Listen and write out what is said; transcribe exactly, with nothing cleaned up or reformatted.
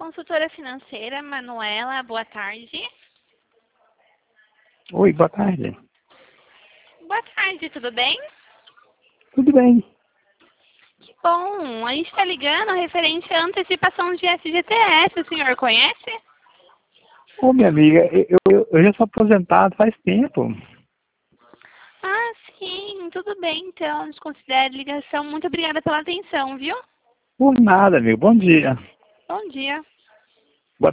consultora financeira, Manuela, boa tarde. Oi, boa tarde. Boa tarde, tudo bem? Tudo bem. Que bom, a gente está ligando referente à antecipação de F G T S, o senhor conhece? Ô, minha amiga, eu, eu, eu já sou aposentado faz tempo. Ah, sim, tudo bem, então, desconsidere a ligação. Muito obrigada pela atenção, viu? Por nada, amigo. Bom dia. Bom dia.